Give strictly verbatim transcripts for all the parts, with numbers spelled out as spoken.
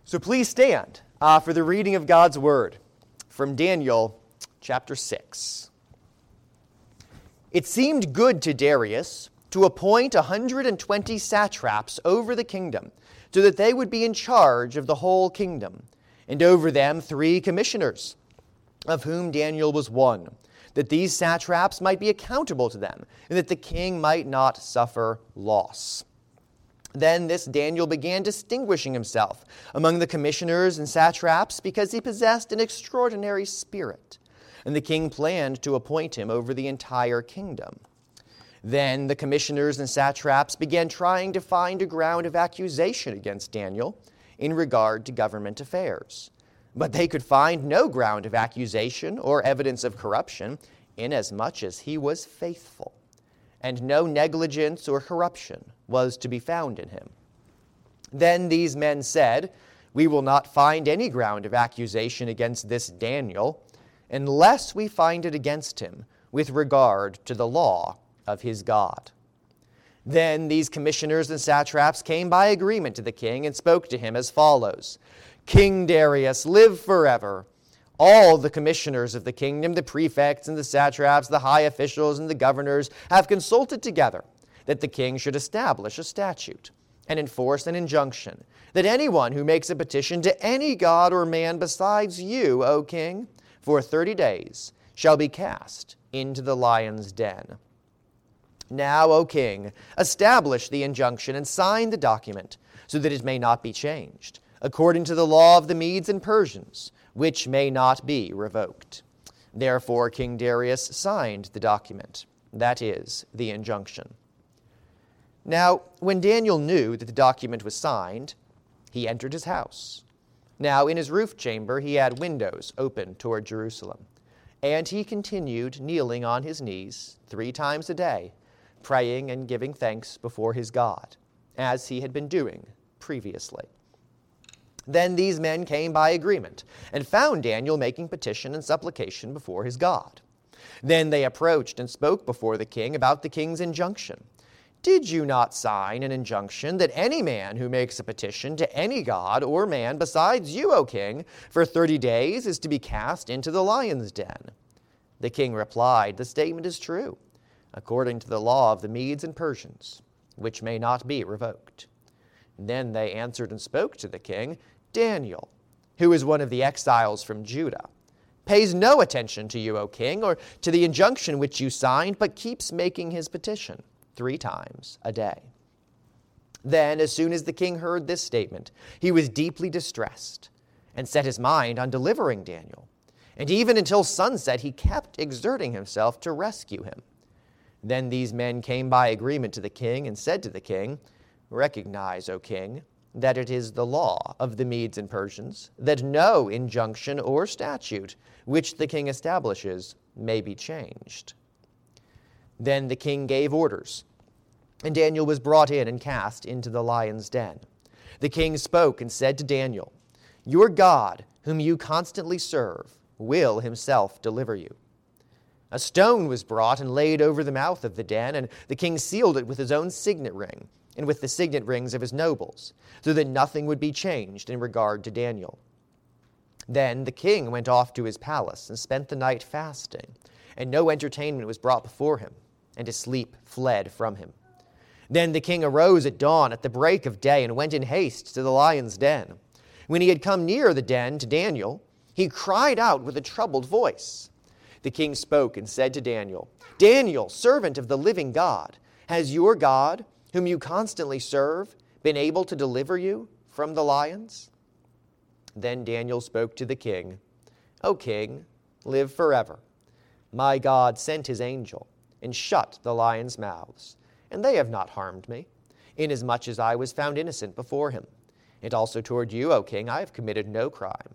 So please stand uh, for the reading of God's Word from Daniel chapter six. It seemed good to Darius to appoint a hundred and twenty satraps over the kingdom, so that they would be in charge of the whole kingdom, and over them three commissioners, of whom Daniel was one, that these satraps might be accountable to them, and that the king might not suffer loss. Then this Daniel began distinguishing himself among the commissioners and satraps because he possessed an extraordinary spirit, and the king planned to appoint him over the entire kingdom. Then the commissioners and satraps began trying to find a ground of accusation against Daniel in regard to government affairs. But they could find no ground of accusation or evidence of corruption, inasmuch as he was faithful, and no negligence or corruption was to be found in him. Then these men said, "We will not find any ground of accusation against this Daniel, unless we find it against him with regard to the law of his God." Then these commissioners and satraps came by agreement to the king and spoke to him as follows: "King Darius, live forever. All the commissioners of the kingdom, the prefects and the satraps, the high officials and the governors, have consulted together that the king should establish a statute and enforce an injunction, that anyone who makes a petition to any god or man besides you, O king, for thirty days shall be cast into the lion's den. Now, O king, establish the injunction and sign the document, so that it may not be changed, according to the law of the Medes and Persians, which may not be revoked." Therefore King Darius signed the document, that is, the injunction. Now, when Daniel knew that the document was signed, he entered his house. Now, in his roof chamber he had windows open toward Jerusalem, and he continued kneeling on his knees three times a day, praying and giving thanks before his God, as he had been doing previously. Then these men came by agreement, and found Daniel making petition and supplication before his God. Then they approached and spoke before the king about the king's injunction. "Did you not sign an injunction that any man who makes a petition to any god or man besides you, O king, for thirty days is to be cast into the lion's den?" The king replied, "The statement is true, according to the law of the Medes and Persians, which may not be revoked." Then they answered and spoke to the king, "Daniel, who is one of the exiles from Judah, pays no attention to you, O king, or to the injunction which you signed, but keeps making his petition three times a day." Then, as soon as the king heard this statement, he was deeply distressed and set his mind on delivering Daniel. And even until sunset, he kept exerting himself to rescue him. Then these men came by agreement to the king and said to the king, "Recognize, O king, that it is the law of the Medes and Persians that no injunction or statute which the king establishes may be changed." Then the king gave orders, and Daniel was brought in and cast into the lion's den. The king spoke and said to Daniel, "Your God, whom you constantly serve, will himself deliver you." A stone was brought and laid over the mouth of the den, and the king sealed it with his own signet ring and with the signet rings of his nobles, so that nothing would be changed in regard to Daniel. Then the king went off to his palace and spent the night fasting, and no entertainment was brought before him, and his sleep fled from him. Then the king arose at dawn at the break of day and went in haste to the lion's den. When he had come near the den to Daniel, he cried out with a troubled voice. The king spoke and said to Daniel, "Daniel, servant of the living God, has your God, whom you constantly serve, been able to deliver you from the lions?" Then Daniel spoke to the king, "O king, live forever. My God sent his angel and shut the lions' mouths, and they have not harmed me, inasmuch as I was found innocent before him. And also toward you, O king, I have committed no crime."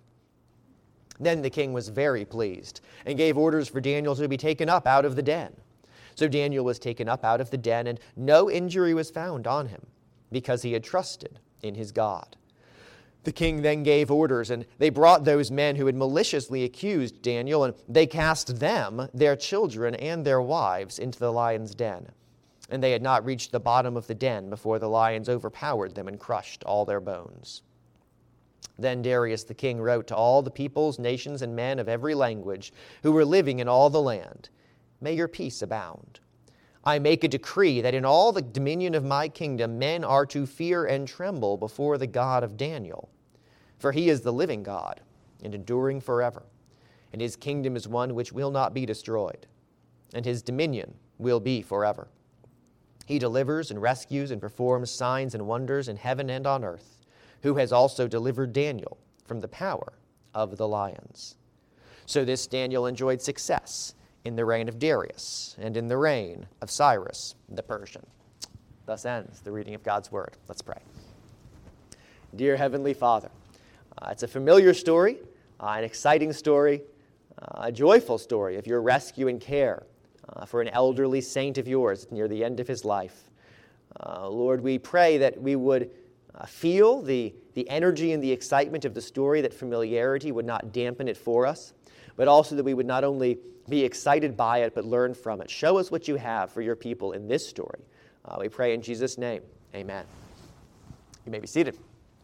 Then the king was very pleased, and gave orders for Daniel to be taken up out of the den. So Daniel was taken up out of the den, and no injury was found on him, because he had trusted in his God. The king then gave orders, and they brought those men who had maliciously accused Daniel, and they cast them, their children, and their wives into the lion's den. And they had not reached the bottom of the den before the lions overpowered them and crushed all their bones. Then Darius the king wrote to all the peoples, nations, and men of every language who were living in all the land, "May your peace abound. I make a decree that in all the dominion of my kingdom men are to fear and tremble before the God of Daniel. For he is the living God, and enduring forever. And his kingdom is one which will not be destroyed, and his dominion will be forever. He delivers and rescues and performs signs and wonders in heaven and on earth, who has also delivered Daniel from the power of the lions." So this Daniel enjoyed success in the reign of Darius and in the reign of Cyrus the Persian. Thus ends the reading of God's word. Let's pray. Dear Heavenly Father, uh, it's a familiar story, uh, an exciting story, uh, a joyful story of your rescue and care uh, for an elderly saint of yours near the end of his life. Uh, Lord, we pray that we would uh, feel the, the energy and the excitement of the story, that familiarity would not dampen it for us, but also that we would not only be excited by it, but learn from it. Show us what you have for your people in this story. Uh, we pray in Jesus' name. Amen. You may be seated.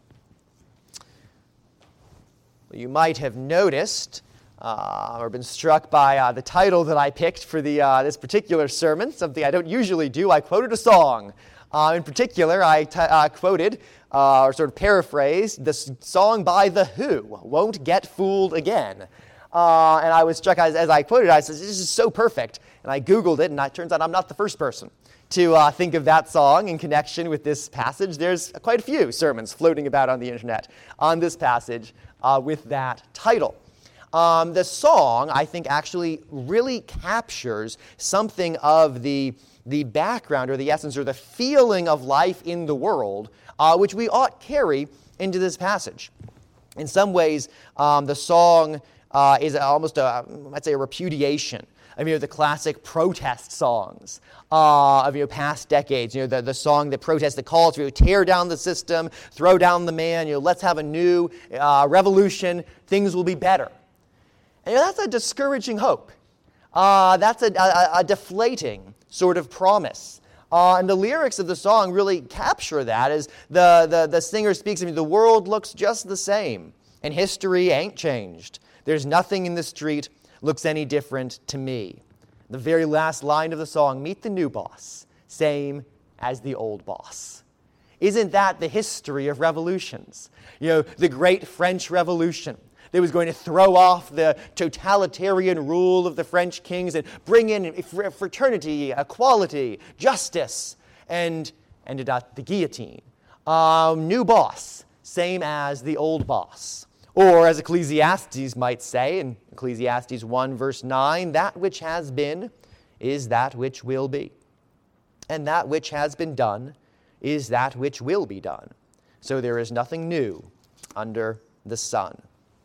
Well, you might have noticed uh, or been struck by uh, the title that I picked for the uh, this particular sermon, something I don't usually do. I quoted a song. Uh, in particular, I t- uh, quoted, uh, or sort of paraphrased, the s- song by The Who, "Won't Get Fooled Again." Uh, and I was struck, as, as I quoted, I said, this is so perfect. And I Googled it, and it turns out I'm not the first person to uh, think of that song in connection with this passage. There's quite a few sermons floating about on the internet on this passage uh, with that title. Um, the song, I think, actually really captures something of the, the background or the essence or the feeling of life in the world, uh, which we ought carry into this passage. In some ways, um, the song Uh, is almost, a, I'd say, a repudiation of, you know, the classic protest songs uh, of, you know, past decades. You know, the, the song that protests, that calls for, you know, tear down the system, throw down the man, you know, let's have a new uh, revolution, things will be better. And, you know, that's a discouraging hope. Uh, that's a, a, a deflating sort of promise. Uh, and the lyrics of the song really capture that, as the, the, the singer speaks of, the world looks just the same, and history ain't changed. There's nothing in the street looks any different to me. The very last line of the song, meet the new boss, same as the old boss. Isn't that the history of revolutions? You know, the great French Revolution that was going to throw off the totalitarian rule of the French kings and bring in fraternity, equality, justice, and ended at the guillotine. Um, new boss, same as the old boss. Or, as Ecclesiastes might say, in Ecclesiastes one, verse nine, that which has been is that which will be. And that which has been done is that which will be done. So there is nothing new under the sun.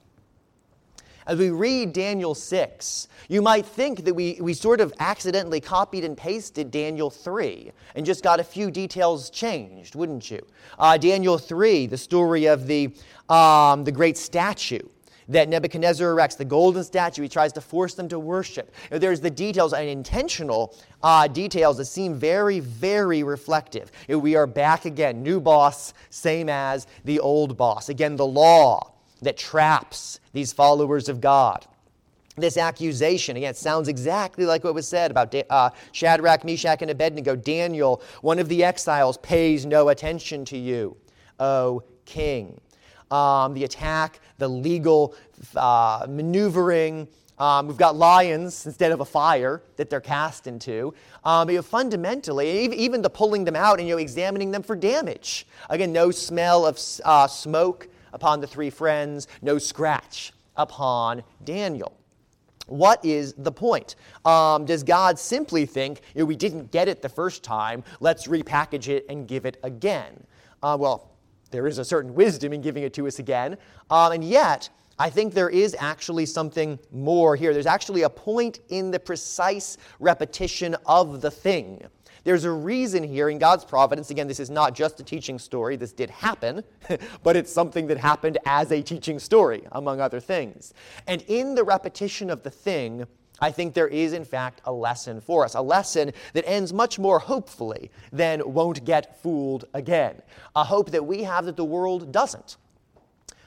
As we read Daniel six, you might think that we, we sort of accidentally copied and pasted Daniel three and just got a few details changed, wouldn't you? Uh, Daniel three, the story of the, um, the great statue that Nebuchadnezzar erects, the golden statue he tries to force them to worship. You know, there's the details, and intentional uh, details that seem very, very reflective. You know, we are back again, new boss, same as the old boss. Again, the law that traps these followers of God. This accusation, again, it sounds exactly like what was said about uh, Shadrach, Meshach, and Abednego. Daniel, one of the exiles, pays no attention to you, O king. Um, the attack, the legal uh, maneuvering. Um, we've got lions instead of a fire that they're cast into. Um, but, you know, fundamentally, even the pulling them out and, you know, examining them for damage. Again, no smell of uh, smoke upon the three friends, no scratch upon Daniel. What is the point? Um, does God simply think, you know, we didn't get it the first time, let's repackage it and give it again? Uh, well, there is a certain wisdom in giving it to us again, um, and yet I think there is actually something more here. There's actually a point in the precise repetition of the thing. There's a reason here in God's providence. Again, this is not just a teaching story. This did happen, but it's something that happened as a teaching story, among other things. And in the repetition of the thing, I think there is, in fact, a lesson for us, a lesson that ends much more hopefully than won't get fooled again, a hope that we have that the world doesn't.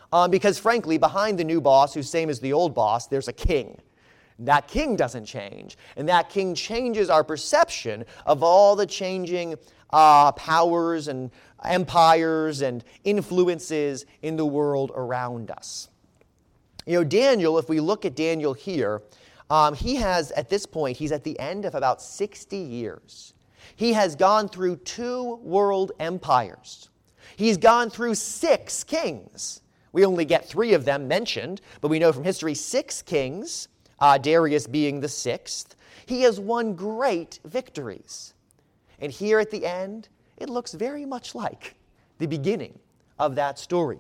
Um, because frankly, behind the new boss, who's same as the old boss, there's a king. That king doesn't change, and that king changes our perception of all the changing uh, powers and empires and influences in the world around us. You know, Daniel, if we look at Daniel here, um, he has, at this point, he's at the end of about sixty years. He has gone through two world empires. He's gone through six kings. We only get three of them mentioned, but we know from history six kings, uh, Darius being the sixth. He has won great victories. And here at the end, it looks very much like the beginning of that story.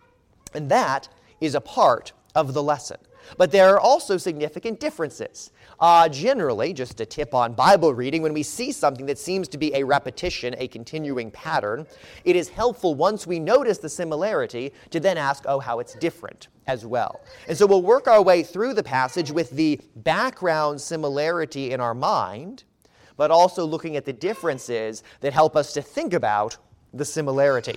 And that is a part of the lesson. But there are also significant differences. Uh, generally, just a tip on Bible reading, when we see something that seems to be a repetition, a continuing pattern, it is helpful once we notice the similarity to then ask, oh, how it's different as well. And so we'll work our way through the passage with the background similarity in our mind, but also looking at the differences that help us to think about the similarity.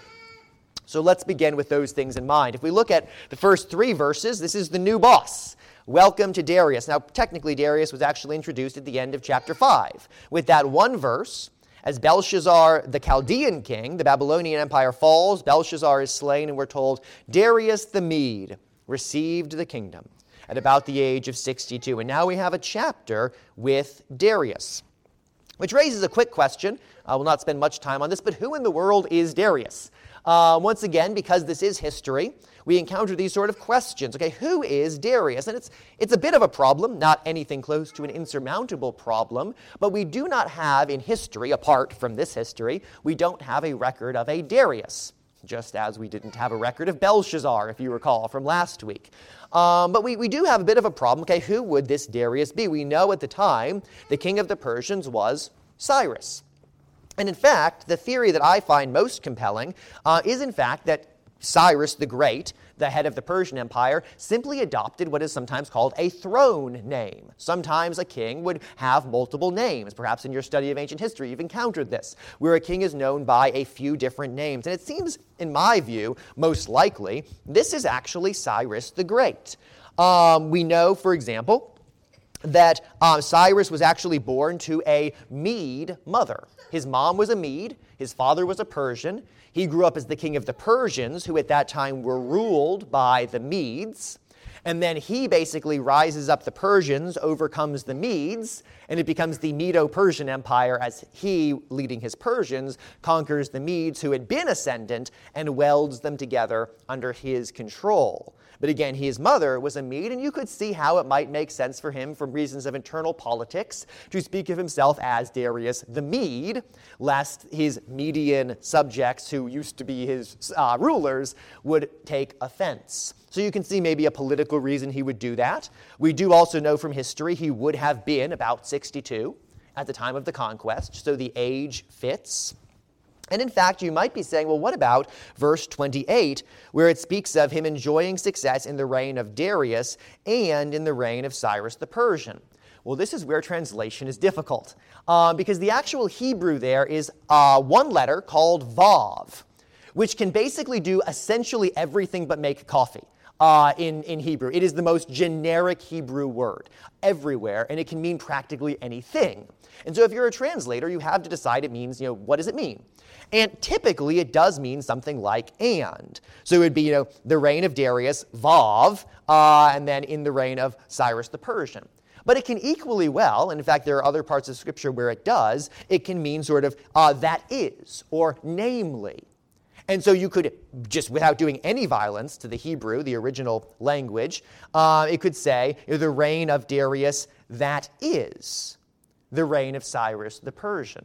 So let's begin with those things in mind. If we look at the first three verses, this is the new boss. Welcome to Darius. Now, technically, Darius was actually introduced at the end of chapter five. With that one verse, as Belshazzar, the Chaldean king, the Babylonian Empire falls, Belshazzar is slain, and we're told, Darius the Mede received the kingdom at about the age of sixty-two. And now we have a chapter with Darius, which raises a quick question. I will not spend much time on this, but who in the world is Darius? Uh, once again, because this is history, we encounter these sort of questions. Okay, who is Darius? And it's it's a bit of a problem, not anything close to an insurmountable problem, but we do not have in history, apart from this history, we don't have a record of a Darius, just as we didn't have a record of Belshazzar, if you recall, from last week. Um, but we, we do have a bit of a problem. Okay, who would this Darius be? We know at the time the king of the Persians was Cyrus. And in fact, the theory that I find most compelling uh, is in fact that Cyrus the Great, the head of the Persian Empire, simply adopted what is sometimes called a throne name. Sometimes a king would have multiple names. Perhaps in your study of ancient history you've encountered this, where a king is known by a few different names. And it seems, in my view, most likely, this is actually Cyrus the Great. Um, we know, for example, that uh, Cyrus was actually born to a Mede mother. His mom was a Mede, his father was a Persian. He grew up as the king of the Persians, who at that time were ruled by the Medes. And then he basically rises up the Persians, overcomes the Medes, and it becomes the Medo-Persian Empire as he, leading his Persians, conquers the Medes who had been ascendant and welds them together under his control. But again, his mother was a Mede, and you could see how it might make sense for him, from reasons of internal politics, to speak of himself as Darius the Mede, lest his Median subjects, who used to be his uh, rulers, would take offense. So you can see maybe a political reason he would do that. We do also know from history he would have been about sixty-two at the time of the conquest, so the age fits. And in fact, you might be saying, well, what about verse twenty-eight, where it speaks of him enjoying success in the reign of Darius and in the reign of Cyrus the Persian? Well, this is where translation is difficult, uh, because the actual Hebrew there is uh, one letter called Vav, which can basically do essentially everything but make coffee. Uh, in, in Hebrew. It is the most generic Hebrew word everywhere, and it can mean practically anything. And so if you're a translator, you have to decide it means, you know, what does it mean? And typically it does mean something like and. So it would be, you know, the reign of Darius, Vav, uh, and then in the reign of Cyrus the Persian. But it can equally well, and in fact there are other parts of Scripture where it does, it can mean sort of uh, that is, or namely. And so you could, just without doing any violence to the Hebrew, the original language, uh, it could say, you know, the reign of Darius, that is the reign of Cyrus the Persian.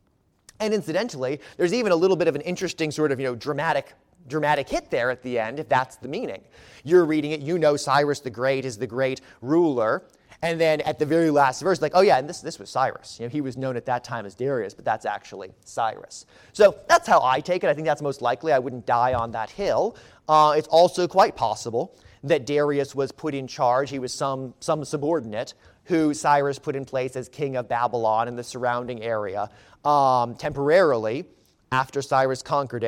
And incidentally, there's even a little bit of an interesting sort of, you know, dramatic dramatic hit there at the end, if that's the meaning. You're reading it, you know Cyrus the Great is the great ruler. And then at the very last verse, like, oh yeah, and this this was Cyrus. You know, he was known at that time as Darius, but that's actually Cyrus. So that's how I take it. I think that's most likely. I wouldn't die on that hill. Uh, it's also quite possible that Darius was put in charge. He was some some subordinate who Cyrus put in place as king of Babylon and the surrounding area um, temporarily after Cyrus conquered it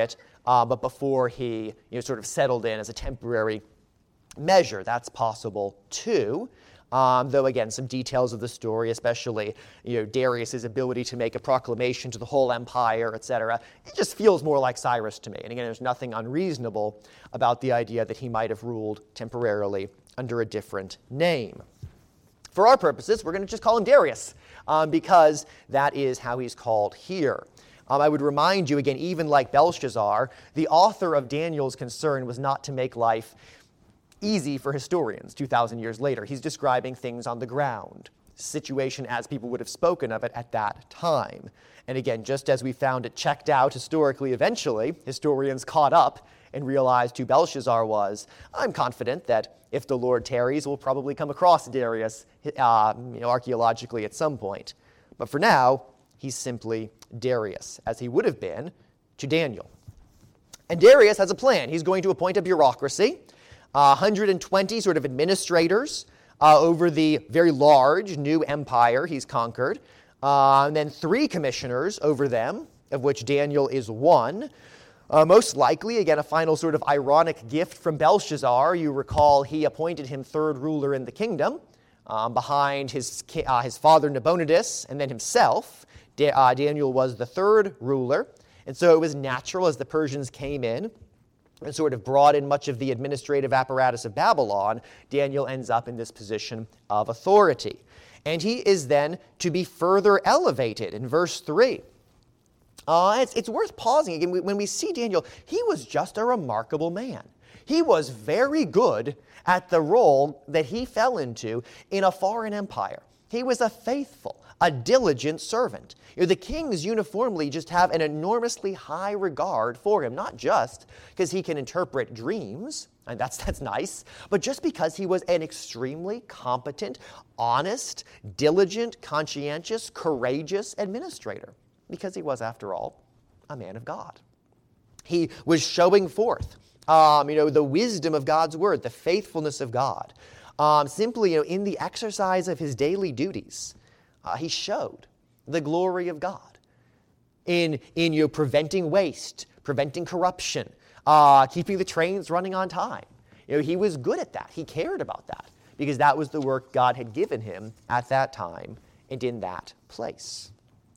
uh, but before he you know, sort of settled in as a temporary measure. That's possible too. Um, though, again, some details of the story, especially you know, Darius' ability to make a proclamation to the whole empire, et cetera, it just feels more like Cyrus to me. And again, there's nothing unreasonable about the idea that he might have ruled temporarily under a different name. For our purposes, we're going to just call him Darius, um, because that is how he's called here. Um, I would remind you, again, even like Belshazzar, the author of Daniel's concern was not to make life easy for historians two thousand years later. He's describing things on the ground, situation as people would have spoken of it at that time. And again, just as we found it checked out historically eventually, historians caught up and realized who Belshazzar was, I'm confident that if the Lord tarries, we'll probably come across Darius uh, you know, archaeologically at some point. But for now, he's simply Darius, as he would have been to Daniel. And Darius has a plan. He's going to appoint a bureaucracy, Uh, one hundred twenty sort of administrators uh, over the very large new empire he's conquered, uh, and then three commissioners over them, of which Daniel is one. Uh, most likely, again, a final sort of ironic gift from Belshazzar. You recall he appointed him third ruler in the kingdom, um, behind his, uh, his father Nabonidus and then himself. Da- uh, Daniel was the third ruler, and so it was natural as the Persians came in and sort of brought in much of the administrative apparatus of Babylon, Daniel ends up in this position of authority. And he is then to be further elevated in verse three. Uh, it's, it's worth pausing again. When we see Daniel, he was just a remarkable man. He was very good at the role that he fell into in a foreign empire. He was a faithful, a diligent servant. You know, the kings uniformly just have an enormously high regard for him, not just because he can interpret dreams, and that's, that's nice, but just because he was an extremely competent, honest, diligent, conscientious, courageous administrator, because he was, after all, a man of God. He was showing forth um, you know, the wisdom of God's word, the faithfulness of God, um, simply you know, in the exercise of his daily duties. Uh, he showed the glory of God in, in you know, preventing waste, preventing corruption, uh, keeping the trains running on time. You know, he was good at that. He cared about that because that was the work God had given him at that time and in that place.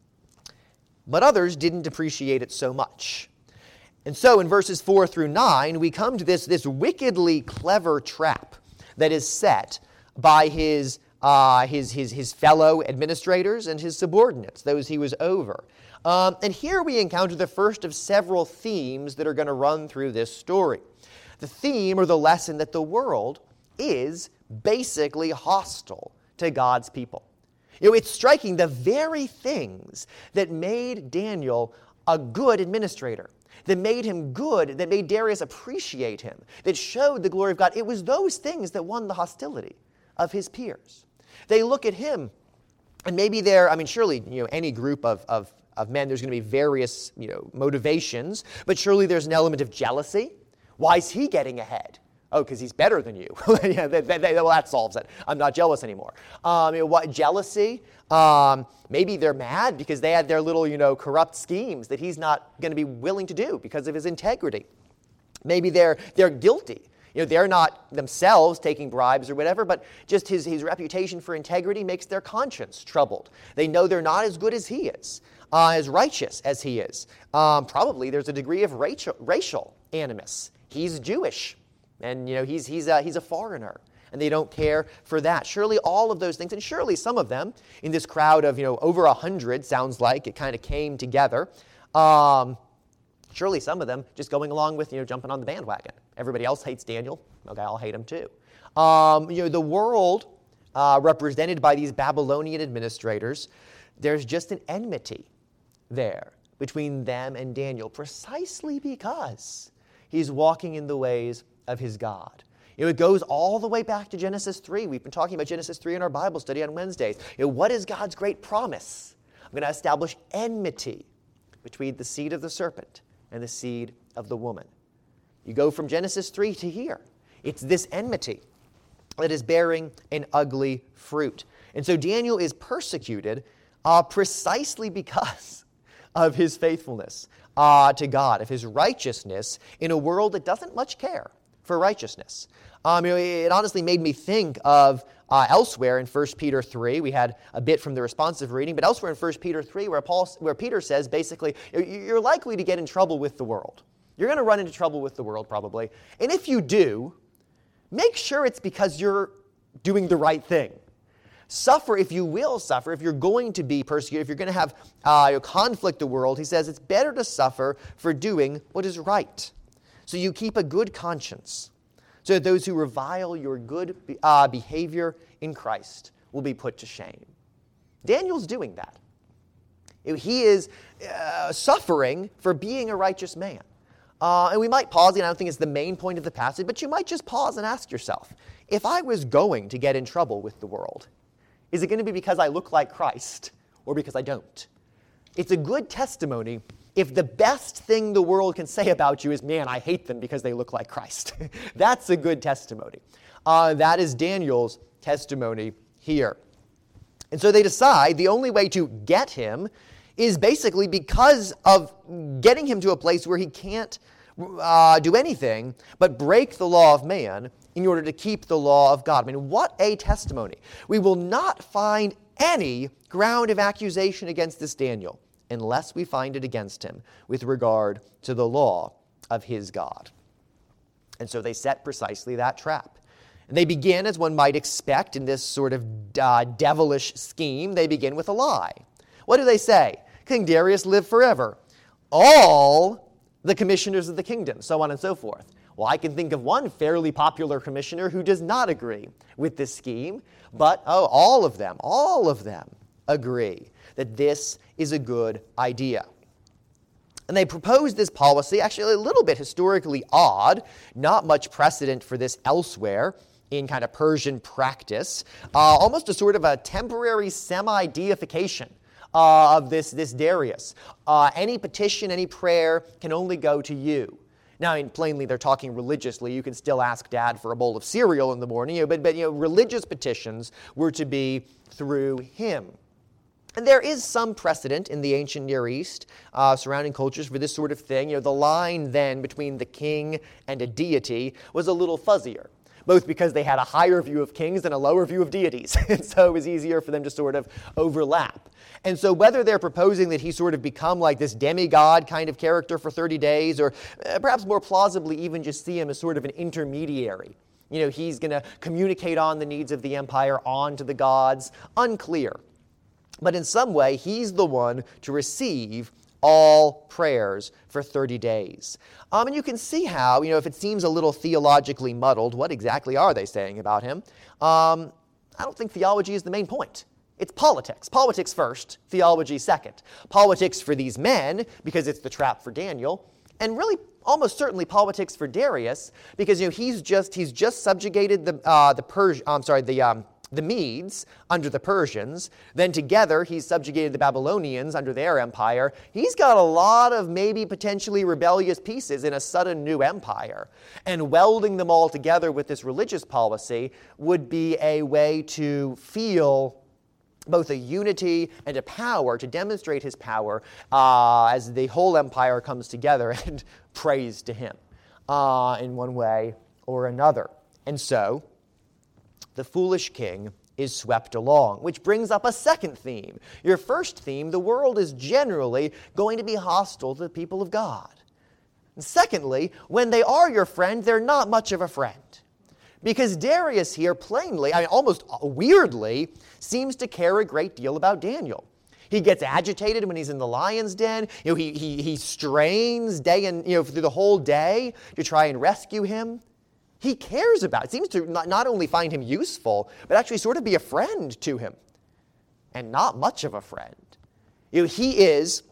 But others didn't appreciate it so much. And so in verses four through nine, we come to this, this wickedly clever trap that is set by his Uh, his, his, his fellow administrators and his subordinates, those he was over. Um, and here we encounter the first of several themes that are going to run through this story. The theme or the lesson that the world is basically hostile to God's people. You know, it's striking the very things that made Daniel a good administrator, that made him good, that made Darius appreciate him, that showed the glory of God. It was those things that won the hostility of his peers. They look at him, and maybe they're, I mean, surely, you know, any group of, of, of men, there's going to be various, you know, motivations, but surely there's an element of jealousy. Why is he getting ahead? Oh, because he's better than you. yeah, they, they, they, well, that solves it. I'm not jealous anymore. Um, you know, what jealousy? Um, maybe they're mad because they had their little, you know, corrupt schemes that he's not going to be willing to do because of his integrity. Maybe they're they're guilty. You know, they're not themselves taking bribes or whatever, but just his, his reputation for integrity makes their conscience troubled. They know they're not as good as he is, uh, as righteous as he is. Um, probably there's a degree of racial, racial animus. He's Jewish, and you know he's he's a, he's a foreigner, and they don't care for that. Surely all of those things, and surely some of them in this crowd of you know over a hundred, sounds like it kind of came together. Um, Surely some of them just going along with, you know, jumping on the bandwagon. Everybody else hates Daniel. Okay, I'll hate him too. Um, you know, the world uh, represented by these Babylonian administrators, there's just an enmity there between them and Daniel, precisely because he's walking in the ways of his God. You know, it goes all the way back to Genesis three. We've been talking about Genesis three in our Bible study on Wednesdays. You know, what is God's great promise? I'm going to establish enmity between the seed of the serpent and the seed of the woman. You go from Genesis three to here. It's this enmity that is bearing an ugly fruit. And so Daniel is persecuted uh, precisely because of his faithfulness. uh, to God, of his righteousness in a world that doesn't much care for righteousness. Um, you know, it honestly made me think of uh, elsewhere in First Peter three. We had a bit from the responsive reading, but elsewhere in First Peter three where, Paul, where Peter says basically, you're likely to get in trouble with the world. You're going to run into trouble with the world probably. And if you do, make sure it's because you're doing the right thing. Suffer, if you will suffer, if you're going to be persecuted, if you're going to have uh, conflict the world, he says it's better to suffer for doing what is right. So you keep a good conscience, so that those who revile your good uh, behavior in Christ will be put to shame. Daniel's doing that. He is uh, suffering for being a righteous man. Uh, and we might pause, and I don't think it's the main point of the passage, but you might just pause and ask yourself, if I was going to get in trouble with the world, is it going to be because I look like Christ or because I don't? It's a good testimony if the best thing the world can say about you is, man, I hate them because they look like Christ. That's a good testimony. Uh, that is Daniel's testimony here. And so they decide the only way to get him is basically because of getting him to a place where he can't uh, do anything but break the law of man in order to keep the law of God. I mean, what a testimony. We will not find any ground of accusation against this Daniel unless we find it against him with regard to the law of his God. And so they set precisely that trap. And they begin, as one might expect in this sort of uh, devilish scheme, they begin with a lie. What do they say? King Darius lived forever. All the commissioners of the kingdom, so on and so forth. Well, I can think of one fairly popular commissioner who does not agree with this scheme, but oh, all of them, all of them agree that this is a good idea. And they proposed this policy, actually a little bit historically odd, not much precedent for this elsewhere in kind of Persian practice, uh, almost a sort of a temporary semi-deification uh, of this, this Darius. Uh, any petition, any prayer can only go to you. Now, I mean, plainly, they're talking religiously. You can still ask Dad for a bowl of cereal in the morning, you know, but, but you know, religious petitions were to be through him. And there is some precedent in the ancient Near East uh, surrounding cultures for this sort of thing. You know, the line then between the king and a deity was a little fuzzier, both because they had a higher view of kings and a lower view of deities. And so it was easier for them to sort of overlap. And so whether they're proposing that he sort of become like this demigod kind of character for thirty days, or uh, perhaps more plausibly even just see him as sort of an intermediary. You know, he's going to communicate on the needs of the empire on to the gods, unclear. But in some way, he's the one to receive all prayers for thirty days. Um, and you can see how, you know, if it seems a little theologically muddled, what exactly are they saying about him? Um, I don't think theology is the main point. It's politics. Politics first, theology second. Politics for these men, because it's the trap for Daniel, and really almost certainly politics for Darius, because you know he's just he's just subjugated the uh, the Persia. I'm sorry, the um, the Medes under the Persians. Then together he's subjugated the Babylonians under their empire. He's got a lot of maybe potentially rebellious pieces in a sudden new empire. And welding them all together with this religious policy would be a way to feel both a unity and a power, to demonstrate his power uh, as the whole empire comes together and prays to him uh, in one way or another. And so the foolish king is swept along, which brings up a second theme. Your first theme, the world is generally going to be hostile to the people of God. And secondly, when they are your friend, they're not much of a friend. Because Darius here plainly, I mean almost weirdly, seems to care a great deal about Daniel. He gets agitated when he's in the lion's den. You know, he, he, he strains day and, you know, through the whole day to try and rescue him. He cares about it. Seems to not, not only find him useful, but actually sort of be a friend to him. And not much of a friend. You know, he is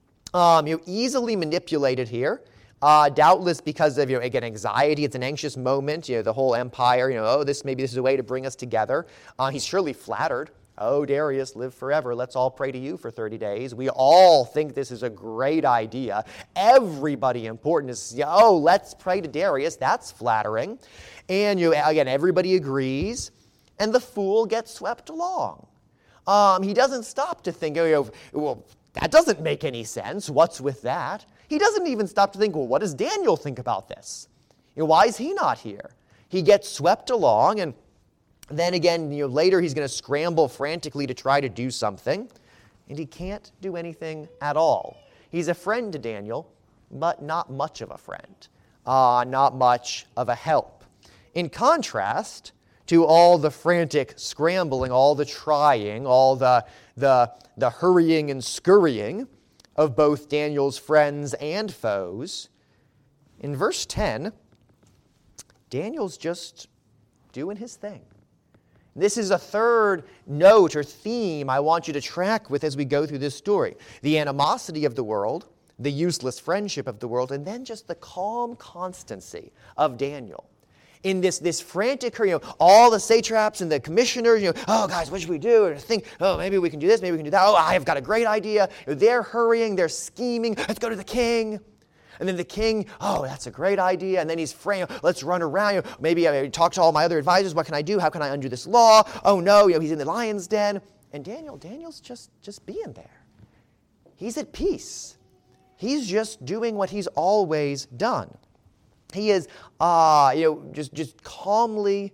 um, you know, easily manipulated here. Uh, doubtless because of, you know, again, anxiety. It's an anxious moment. You know, the whole empire, you know, oh, this maybe this is a way to bring us together. Uh, he's surely flattered. Oh, Darius, live forever. Let's all pray to you for thirty days. We all think this is a great idea. Everybody important is, oh, let's pray to Darius. That's flattering. And, you know, again, everybody agrees. And the fool gets swept along. Um, he doesn't stop to think, oh, you know, well, that doesn't make any sense. What's with that? He doesn't even stop to think, well, what does Daniel think about this? You know, why is he not here? He gets swept along, and then again, you know, later he's going to scramble frantically to try to do something, and he can't do anything at all. He's a friend to Daniel, but not much of a friend, uh, not much of a help. In contrast to all the frantic scrambling, all the trying, all the, the, the hurrying and scurrying of both Daniel's friends and foes, in verse ten, Daniel's just doing his thing. This is a third note or theme I want you to track with as we go through this story. The animosity of the world, the useless friendship of the world, and then just the calm constancy of Daniel. In this, this frantic, you know, all the satraps and the commissioners, you know, oh, guys, what should we do? And think, oh, maybe we can do this, maybe we can do that. Oh, I have got a great idea. They're hurrying, they're scheming. Let's go to the king. And then the king, oh, that's a great idea. And then he's fraying, let's run around. You know, maybe I talk to all my other advisors. What can I do? How can I undo this law? Oh, no, you know, he's in the lion's den. And Daniel, Daniel's just, just being there. He's at peace. He's just doing what he's always done. He is, uh, you know, just, just calmly,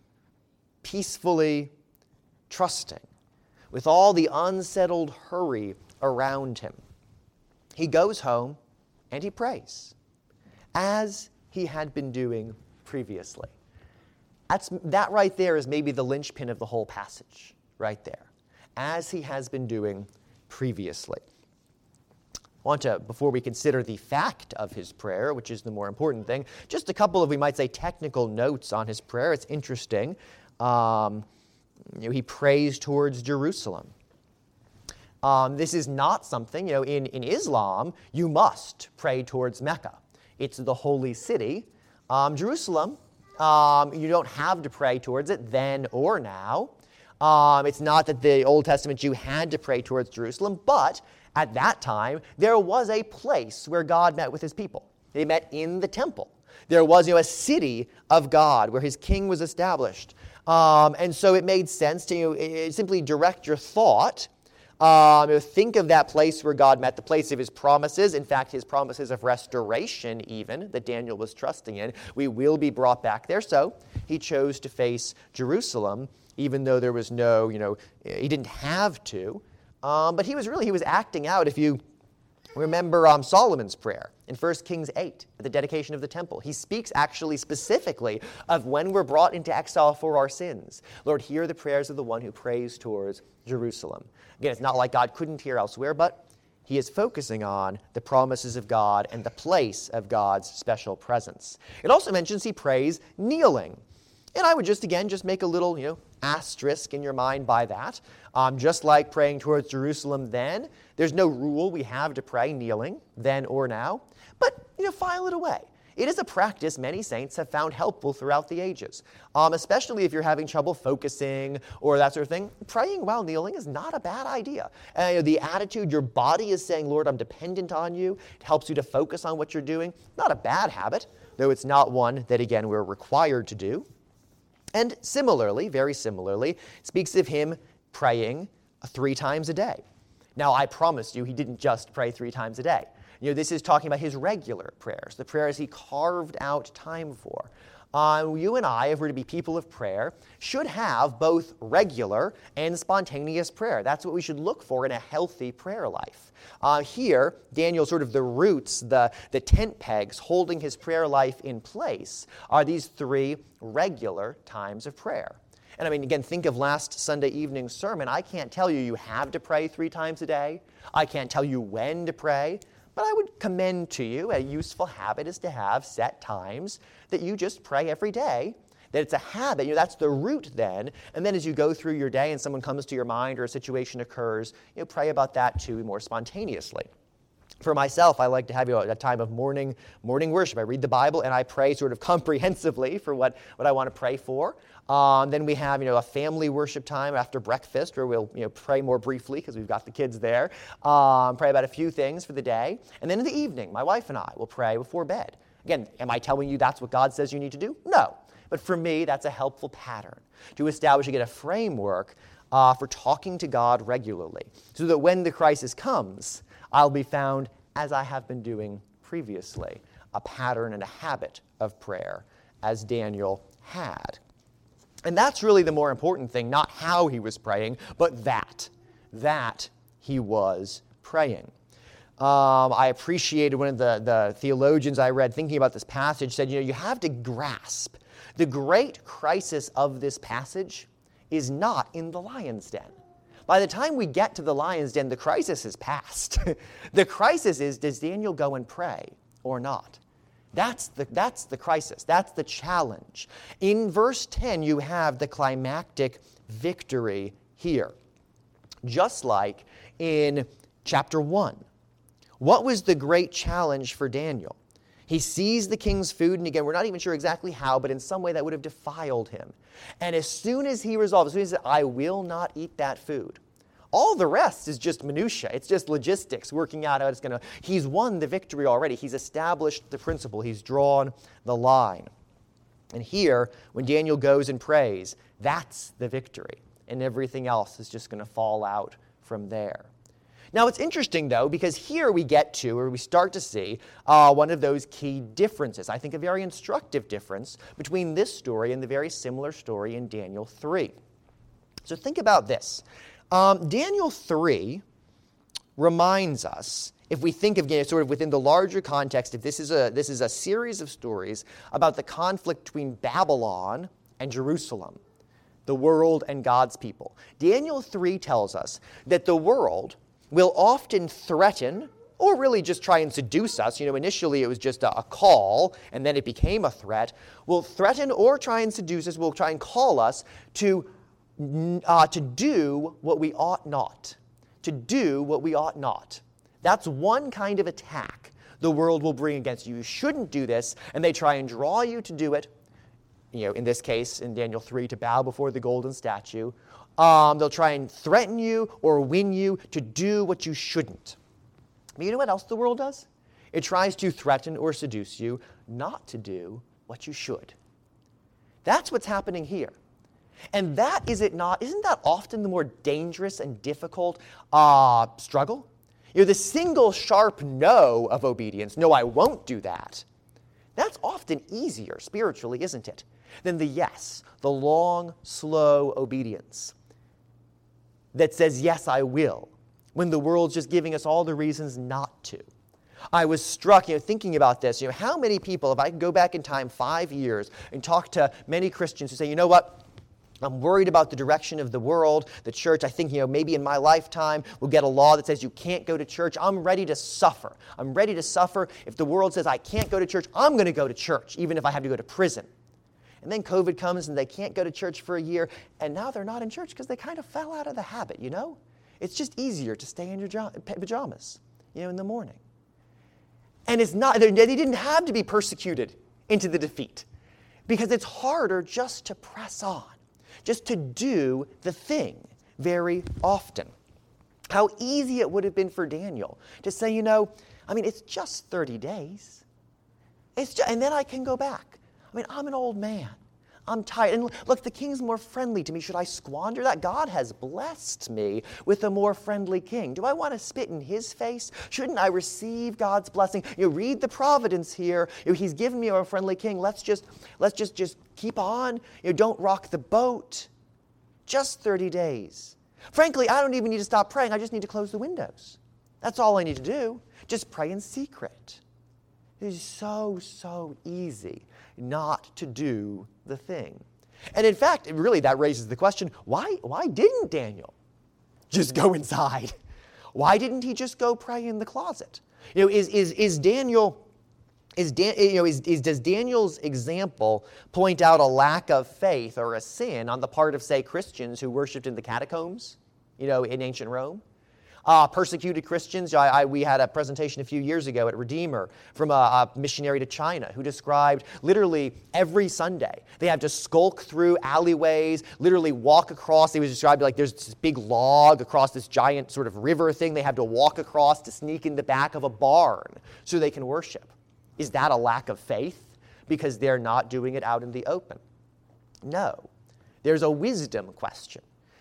peacefully trusting with all the unsettled hurry around him. He goes home and he prays, as he had been doing previously. That's, that right there is maybe the linchpin of the whole passage, right there, as he has been doing previously. I want to, before we consider the fact of his prayer, which is the more important thing, just a couple of, we might say, technical notes on his prayer. It's interesting. Um, you know, he prays towards Jerusalem. Um, this is not something, you know, in, in Islam, you must pray towards Mecca. It's the holy city. Um, Jerusalem, um, you don't have to pray towards it then or now. Um, it's not that the Old Testament Jew had to pray towards Jerusalem, but at that time, there was a place where God met with his people. They met in the temple. There was, you know, a city of God where his king was established. Um, and so it made sense to you know, simply direct your thought. Um, you know, think of that place where God met, the place of his promises. In fact, his promises of restoration even, that Daniel was trusting in. We will be brought back there. So he chose to face Jerusalem, even though there was no, you know, he didn't have to. Um, but he was really, he was acting out. If you remember um, Solomon's prayer in First Kings eight, at the dedication of the temple, he speaks actually specifically of when we're brought into exile for our sins. Lord, hear the prayers of the one who prays towards Jerusalem. Again, it's not like God couldn't hear elsewhere, but he is focusing on the promises of God and the place of God's special presence. It also mentions he prays kneeling. And I would just, again, just make a little, you know, asterisk in your mind by that. Um, just like praying towards Jerusalem then, there's no rule we have to pray kneeling then or now. But, you know, file it away. It is a practice many saints have found helpful throughout the ages, um, especially if you're having trouble focusing or that sort of thing. Praying while kneeling is not a bad idea. Uh, you know, the attitude, your body is saying, Lord, I'm dependent on you. It helps you to focus on what you're doing. Not a bad habit, though it's not one that, again, we're required to do. And similarly, very similarly, speaks of him praying three times a day. Now, I promise you, he didn't just pray three times a day. You know, this is talking about his regular prayers, the prayers he carved out time for. Uh, you and I, if we're to be people of prayer, should have both regular and spontaneous prayer. That's what we should look for in a healthy prayer life. Uh, here, Daniel, sort of the roots, the, the tent pegs holding his prayer life in place are these three regular times of prayer. And I mean, again, think of last Sunday evening's sermon. I can't tell you you have to pray three times a day. I can't tell you when to pray. But I would commend to you, a useful habit is to have set times that you just pray every day, that it's a habit. You know, that's the root then. And then as you go through your day and someone comes to your mind or a situation occurs, you know, pray about that too more spontaneously. For myself, I like to have you know, a time of morning morning worship. I read the Bible and I pray sort of comprehensively for what, what I want to pray for. Um, then we have you know a family worship time after breakfast where we'll you know pray more briefly because we've got the kids there. Um, pray about a few things for the day. And then in the evening, my wife and I will pray before bed. Again, am I telling you that's what God says you need to do? No. But for me, that's a helpful pattern to establish, again, a framework uh, for talking to God regularly so that when the crisis comes, I'll be found as I have been doing previously, a pattern and a habit of prayer, as Daniel had. And that's really the more important thing, not how he was praying, but that, that he was praying. Um, I appreciated one of the, the theologians I read thinking about this passage said, you know, you have to grasp the great crisis of this passage is not in the lion's den. By the time we get to the lion's den, the crisis is past. The crisis is, does Daniel go and pray or not? That's the, that's the crisis. That's the challenge. In verse ten, you have the climactic victory here. Just like in chapter one. What was the great challenge for Daniel? He sees the king's food, and again, we're not even sure exactly how, but in some way that would have defiled him. And as soon as he resolves, as soon as he says, I will not eat that food, all the rest is just minutia. It's just logistics, working out how it's going to. He's won the victory already. He's established the principle. He's drawn the line. And here, when Daniel goes and prays, that's the victory. And everything else is just going to fall out from there. Now, it's interesting, though, because here we get to, or we start to see, uh, one of those key differences. I think a very instructive difference between this story and the very similar story in Daniel three. So think about this. Um, Daniel three reminds us, if we think of, you know, sort of within the larger context, if this is a this is a series of stories about the conflict between Babylon and Jerusalem, the world and God's people. Daniel three tells us that the world will often threaten, or really just try and seduce us. You know, initially it was just a, a call, and then it became a threat. Will threaten or try and seduce us, will try and call us to, uh, to do what we ought not. To do what we ought not. That's one kind of attack the world will bring against you. You shouldn't do this, and they try and draw you to do it. You know, in this case, in Daniel three, to bow before the golden statue. Um, they'll try and threaten you or win you to do what you shouldn't. But you know what else the world does? It tries to threaten or seduce you not to do what you should. That's what's happening here. And that, is it not, isn't that often the more dangerous and difficult uh, struggle? You know, the single sharp no of obedience, no, I won't do that, that's often easier spiritually, isn't it, than the yes, the long, slow obedience that says, yes, I will, when the world's just giving us all the reasons not to. I was struck, you know, thinking about this, you know, how many people, if I could go back in time five years and talk to many Christians who say, you know what, I'm worried about the direction of the world, the church. I think, you know, maybe in my lifetime we'll get a law that says you can't go to church. I'm ready to suffer. I'm ready to suffer. If the world says I can't go to church, I'm going to go to church, even if I have to go to prison. And then COVID comes and they can't go to church for a year, and now they're not in church because they kind of fell out of the habit, you know? It's just easier to stay in your pajamas, you know, in the morning. And it's not, they didn't have to be persecuted into the defeat, because it's harder just to press on, just to do the thing very often. How easy it would have been for Daniel to say, you know, I mean, it's just thirty days. It's just, and then I can go back. I mean, I'm an old man. I'm tired. And look, the king's more friendly to me. Should I squander that? God has blessed me with a more friendly king. Do I want to spit in his face? Shouldn't I receive God's blessing? You know, read the providence here. You know, he's given me a friendly king. Let's just, let's just, just keep on. You know, don't rock the boat. Just thirty days. Frankly, I don't even need to stop praying. I just need to close the windows. That's all I need to do. Just pray in secret. It is so, so easy not to do the thing. And in fact, really that raises the question, why, why didn't Daniel just go inside? Why didn't he just go pray in the closet? You know, is, is, is Daniel, is Dan, you know, is, is, does Daniel's example point out a lack of faith or a sin on the part of, say, Christians who worshipped in the catacombs, you know, in ancient Rome? Uh, persecuted Christians. I, I, we had a presentation a few years ago at Redeemer from a, a missionary to China who described literally every Sunday they have to skulk through alleyways, literally walk across. They was described like there's this big log across this giant sort of river thing they have to walk across to sneak in the back of a barn so they can worship. Is that a lack of faith because they're not doing it out in the open? No. There's a wisdom question.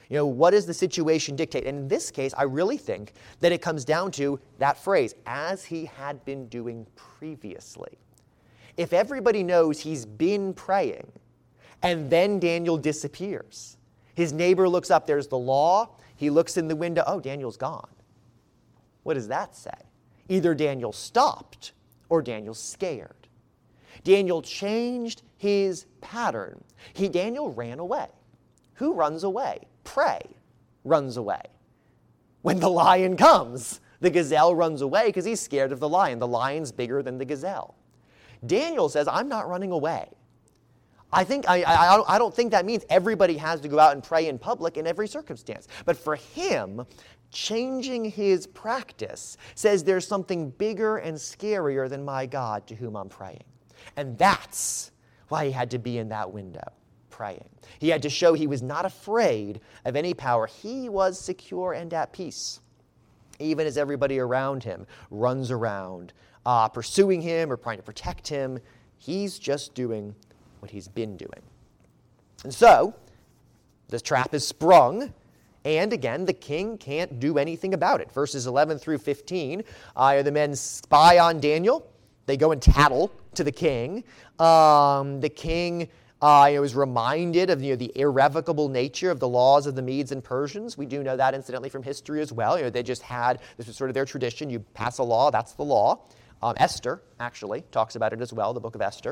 You know, what does the situation dictate? And in this case, I really think that it comes down to that phrase, as he had been doing previously. If everybody knows he's been praying, and then Daniel disappears, his neighbor looks up, there's the law, he looks in the window, oh, Daniel's gone. What does that say? Either Daniel stopped or Daniel's scared. Daniel changed his pattern. He, Daniel ran away. Who runs away? Prey runs away. When the lion comes, the gazelle runs away because he's scared of the lion. The lion's bigger than the gazelle. Daniel says, I'm not running away. I think I, I, I don't think that means everybody has to go out and pray in public in every circumstance. But for him, changing his practice says there's something bigger and scarier than my God to whom I'm praying. And that's why he had to be in that window praying. He had to show he was not afraid of any power. He was secure and at peace, even as everybody around him runs around, uh, pursuing him or trying to protect him. He's just doing what he's been doing. And so, the trap is sprung, and again, the king can't do anything about it. Verses eleven through fifteen, uh, the men spy on Daniel. They go and tattle to the king. Um, the king uh, was reminded of you know, the irrevocable nature of the laws of the Medes and Persians. We do know that, incidentally, from history as well. You know, they just had, this was sort of their tradition. You pass a law, that's the law. Um, Esther, actually, talks about it as well, the book of Esther.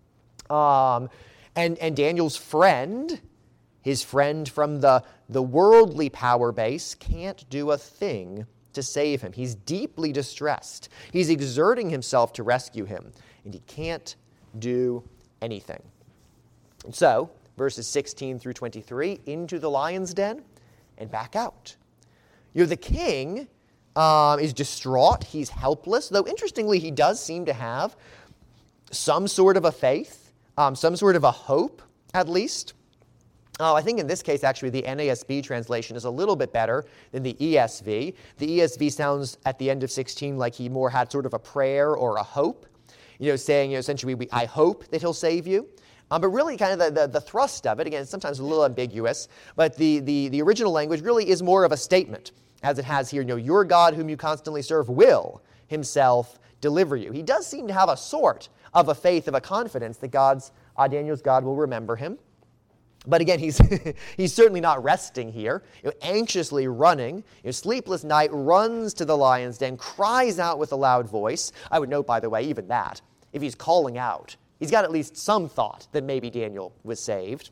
Um, and, and Daniel's friend, his friend from the, the worldly power base, can't do a thing to save him. He's deeply distressed. He's exerting himself to rescue him, and he can't do anything. And so, verses sixteen through twenty-three, into the lion's den and back out. You know, the king um, is distraught. He's helpless, though interestingly, he does seem to have some sort of a faith, um, some sort of a hope, at least. Oh, I think in this case, actually, the N A S B translation is a little bit better than the E S V. The E S V sounds at the end of sixteen like he more had sort of a prayer or a hope, you know, saying, you know, essentially, we, I hope that he'll save you. Um, but really kind of the, the, the thrust of it, again, it's sometimes a little ambiguous, but the, the, the original language really is more of a statement, as it has here, you know, your God whom you constantly serve will himself deliver you. He does seem to have a sort of a faith, of a confidence that God's, uh, Daniel's God will remember him. But again, he's he's certainly not resting here. You know, anxiously running, you know, sleepless night, runs to the lion's den, cries out with a loud voice. I would note, by the way, even that, if he's calling out, he's got at least some thought that maybe Daniel was saved.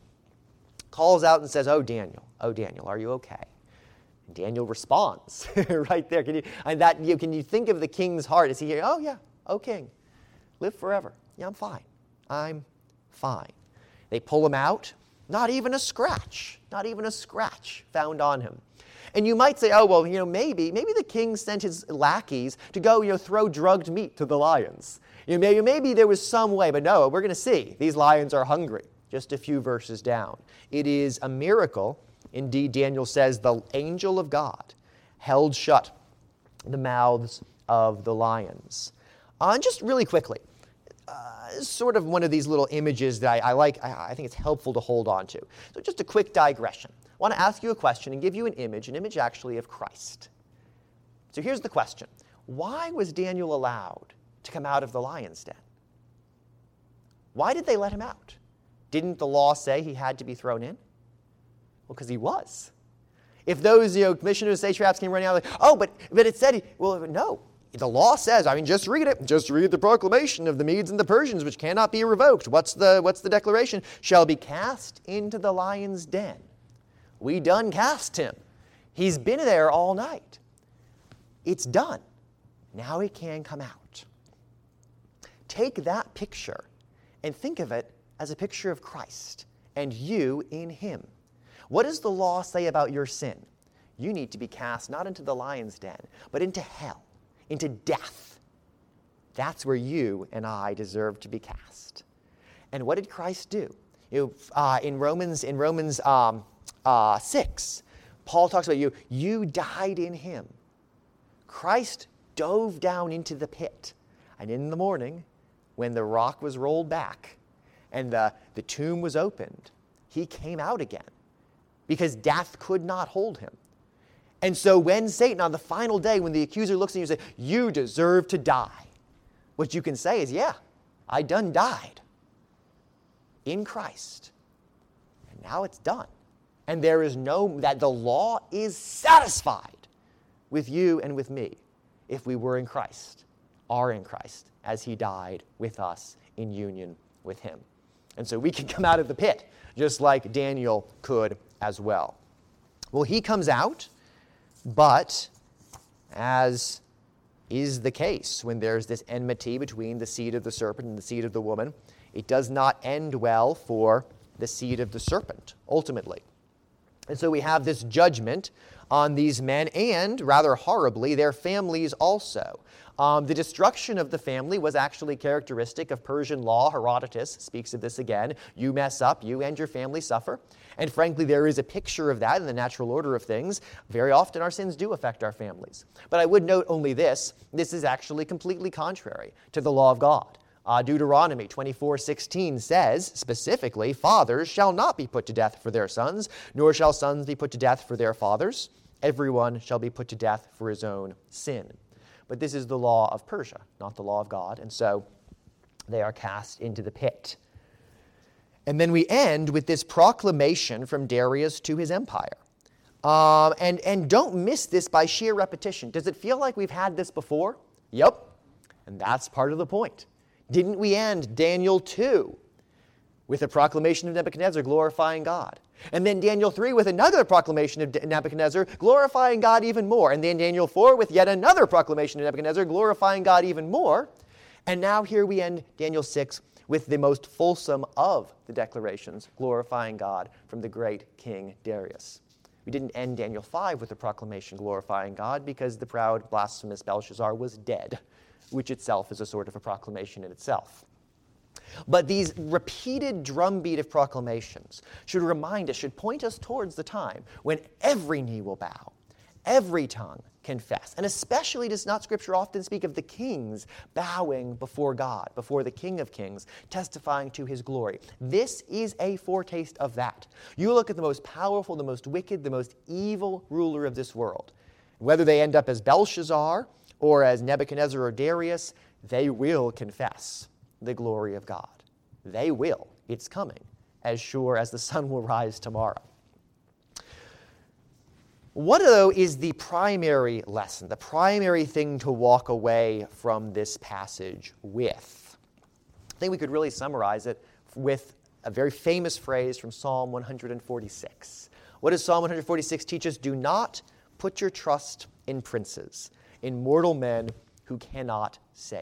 Calls out and says, "Oh, Daniel, oh, Daniel, are you okay?" And Daniel responds right there. Can you, and that, you know, can you think of the king's heart? Is he here? Oh, yeah, oh, king, live forever. Yeah, I'm fine. I'm fine. They pull him out. Not even a scratch, not even a scratch found on him. And you might say, oh, well, you know, maybe, maybe the king sent his lackeys to go, you know, throw drugged meat to the lions. You know, maybe, maybe there was some way, but no, we're going to see. These lions are hungry, just a few verses down. It is a miracle. Indeed, Daniel says, the angel of God held shut the mouths of the lions. Uh, and just really quickly, Uh, sort of one of these little images that I, I like, I, I think it's helpful to hold on to. So just a quick digression. I want to ask you a question and give you an image, an image actually of Christ. So here's the question. Why was Daniel allowed to come out of the lion's den? Why did they let him out? Didn't the law say he had to be thrown in? Well, because he was. If those, you know, commissioners, satraps came running out, like, oh, but, but it said, he, well, no. The law says, I mean, just read it. Just read the proclamation of the Medes and the Persians, which cannot be revoked. What's the, what's the declaration? Shall be cast into the lion's den. We done cast him. He's been there all night. It's done. Now he can come out. Take that picture and think of it as a picture of Christ and you in him. What does the law say about your sin? You need to be cast not into the lion's den, but into hell. Into death. That's where you and I deserve to be cast. And what did Christ do? You know, uh, in Romans, in Romans um, uh, six, Paul talks about you. You died in him. Christ dove down into the pit. And in the morning, when the rock was rolled back and the, the tomb was opened, he came out again. because death could not hold him. And so when Satan, on the final day, when the accuser looks at you and says, you deserve to die, what you can say is, yeah, I done died in Christ. And now it's done. And there is no, that the law is satisfied with you and with me if we were in Christ, are in Christ, as he died with us in union with him. And so we can come out of the pit, just like Daniel could as well. Well, he comes out, but as is the case when there's this enmity between the seed of the serpent and the seed of the woman, it does not end well for the seed of the serpent, ultimately. And so we have this judgment on these men and, rather horribly, their families also. Um, the destruction of the family was actually characteristic of Persian law. Herodotus speaks of this again. You mess up, you and your family suffer. And frankly, there is a picture of that in the natural order of things. Very often our sins do affect our families. But I would note only this. This is actually completely contrary to the law of God. Uh, Deuteronomy twenty-four sixteen says, specifically, fathers shall not be put to death for their sons, nor shall sons be put to death for their fathers. Everyone shall be put to death for his own sin. But this is the law of Persia, not the law of God, and so they are cast into the pit. And then we end with this proclamation from Darius to his empire. Um, and, and don't miss this by sheer repetition. Does it feel like we've had this before? Yep. And that's part of the point. Didn't we end Daniel two with a proclamation of Nebuchadnezzar glorifying God? And then Daniel three with another proclamation of Nebuchadnezzar glorifying God even more. And then Daniel four with yet another proclamation of Nebuchadnezzar glorifying God even more. And now here we end Daniel six with the most fulsome of the declarations glorifying God from the great King Darius. We didn't end Daniel five with a proclamation glorifying God because the proud, blasphemous Belshazzar was dead, which itself is a sort of a proclamation in itself. But these repeated drumbeat of proclamations should remind us, should point us towards the time when every knee will bow, every tongue confess. And especially does not Scripture often speak of the kings bowing before God, before the King of Kings, testifying to his glory. This is a foretaste of that. You look at the most powerful, the most wicked, the most evil ruler of this world. Whether they end up as Belshazzar or as Nebuchadnezzar or Darius, they will confess the glory of God. They will. It's coming, as sure as the sun will rise tomorrow. What, though, is the primary lesson, the primary thing to walk away from this passage with? I think we could really summarize it with a very famous phrase from Psalm one forty-six. What does Psalm one forty-six teach us? Do not put your trust in princes, in mortal men who cannot save.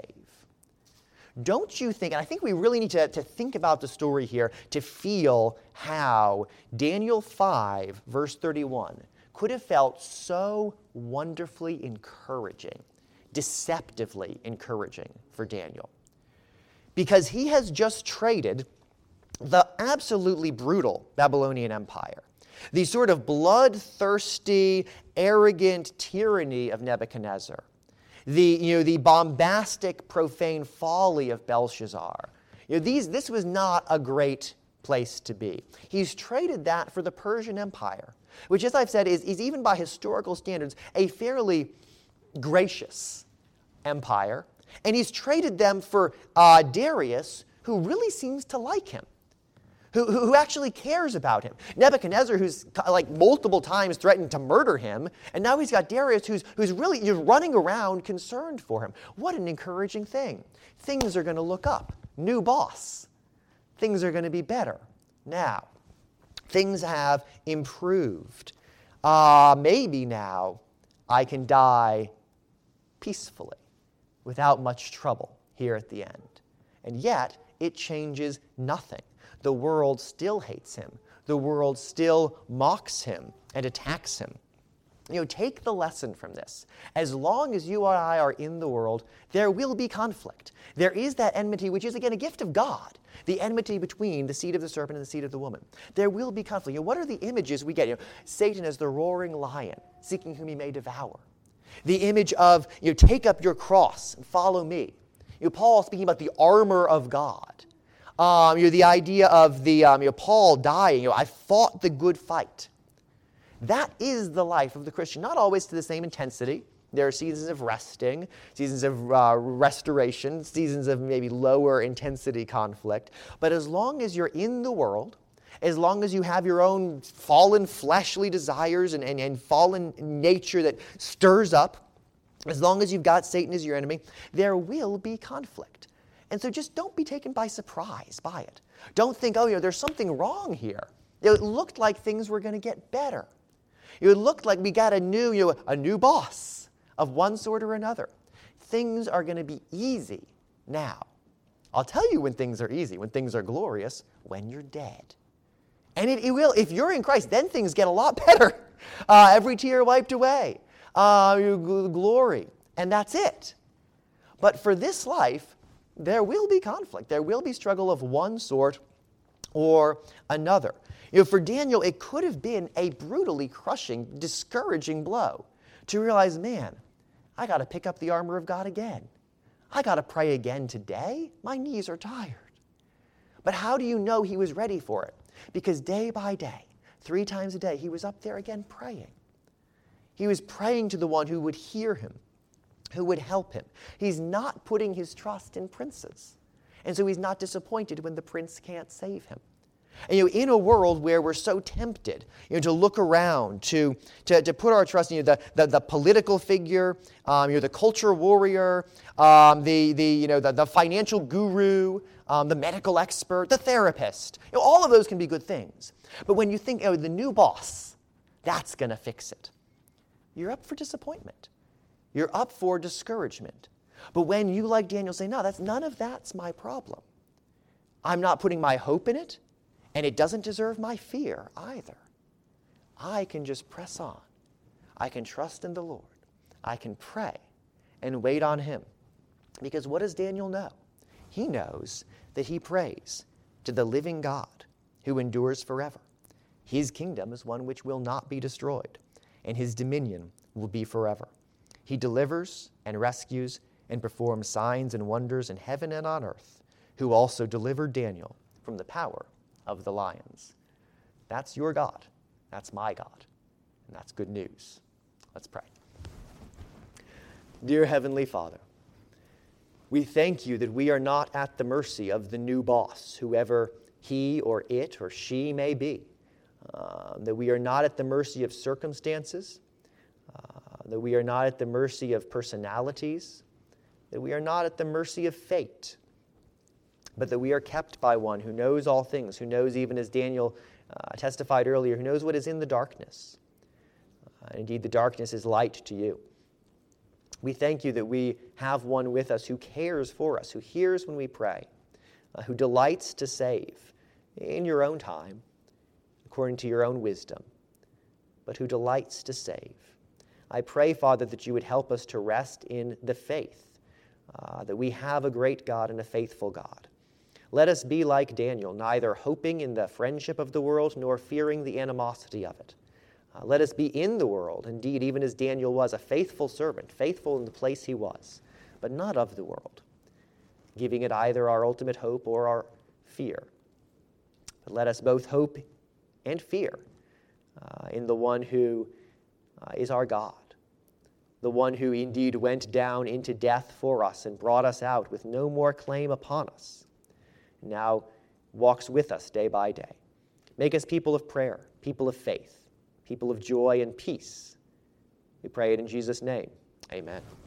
Don't you think, and I think we really need to, to think about the story here to feel how Daniel five, verse thirty-one, could have felt so wonderfully encouraging, deceptively encouraging for Daniel. Because he has just traded the absolutely brutal Babylonian Empire, the sort of bloodthirsty, arrogant tyranny of Nebuchadnezzar, the, you know, the bombastic, profane folly of Belshazzar. You know, these, this was not a great place to be. He's traded that for the Persian Empire, which, as I've said, is, is even by historical standards a fairly gracious empire. And he's traded them for uh, Darius, who really seems to like him, who, who actually cares about him. Nebuchadnezzar, who's like multiple times threatened to murder him, and now he's got Darius, who's, who's really just running around concerned for him. What an encouraging thing. Things are going to look up. New boss. Things are going to be better. Now, things have improved. Uh, maybe now I can die peacefully, without much trouble here at the end. And yet, it changes nothing. The world still hates him. The world still mocks him and attacks him. You know, take the lesson from this. As long as you and I are in the world, there will be conflict. There is that enmity, which is, again, a gift of God. The enmity between the seed of the serpent and the seed of the woman. There will be conflict. You know, what are the images we get? You know, Satan as the roaring lion, seeking whom he may devour. The image of, you know, take up your cross and follow me. You know, Paul speaking about the armor of God. Um, you know, the idea of the um, you know, Paul dying. You know, I fought the good fight. That is the life of the Christian, not always to the same intensity. There are seasons of resting, seasons of uh, restoration, seasons of maybe lower intensity conflict. But as long as you're in the world, as long as you have your own fallen fleshly desires and, and, and fallen nature that stirs up, as long as you've got Satan as your enemy, there will be conflict. And so just don't be taken by surprise by it. Don't think, oh, you know, there's something wrong here. It looked like things were going to get better. It looked like we got a new, you know, a new boss of one sort or another. Things are going to be easy now. I'll tell you when things are easy, when things are glorious, when you're dead. And it, it will, if you're in Christ, then things get a lot better. Uh, every tear wiped away. Uh, glory. And that's it. But for this life, there will be conflict. There will be struggle of one sort or another. You know, for Daniel, it could have been a brutally crushing, discouraging blow to realize, man, I got to pick up the armor of God again. I got to pray again today. My knees are tired. But how do you know he was ready for it? Because day by day, three times a day, he was up there again praying. He was praying to the one who would hear him, who would help him. He's not putting his trust in princes. And so he's not disappointed when the prince can't save him. And, you know, in a world where we're so tempted, you know, to look around, to, to, to put our trust in, you know, the, the, the political figure, um, you know, the culture warrior, um, the, the, you know, the, the financial guru, um, the medical expert, the therapist, you know, all of those can be good things. But when you think, oh, the new boss, that's going to fix it, you're up for disappointment. You're up for discouragement. But when you, like Daniel, say, no, that's none of that's my problem. I'm not putting my hope in it. And it doesn't deserve my fear either. I can just press on. I can trust in the Lord. I can pray and wait on him. Because what does Daniel know? He knows that he prays to the living God who endures forever. His kingdom is one which will not be destroyed, and his dominion will be forever. He delivers and rescues and performs signs and wonders in heaven and on earth, who also delivered Daniel from the power of the lions. That's your God. That's my God. And that's good news. Let's pray. Dear Heavenly Father, we thank you that we are not at the mercy of the new boss, whoever he or it or she may be. Uh, that we are not at the mercy of circumstances. Uh, that we are not at the mercy of personalities. That we are not at the mercy of fate. But that we are kept by one who knows all things, who knows, even as Daniel uh, testified earlier, who knows what is in the darkness. Uh, indeed, the darkness is light to you. We thank you that we have one with us who cares for us, who hears when we pray, uh, who delights to save in your own time, according to your own wisdom, but who delights to save. I pray, Father, that you would help us to rest in the faith, uh, that we have a great God and a faithful God. Let us be like Daniel, neither hoping in the friendship of the world nor fearing the animosity of it. Uh, let us be in the world, indeed, even as Daniel was, a faithful servant, faithful in the place he was, but not of the world, giving it either our ultimate hope or our fear. But let us both hope and fear uh, in the one who uh, is our God, the one who indeed went down into death for us and brought us out with no more claim upon us, now walks with us day by day. Make us people of prayer, people of faith, people of joy and peace. We pray it in Jesus' name. Amen.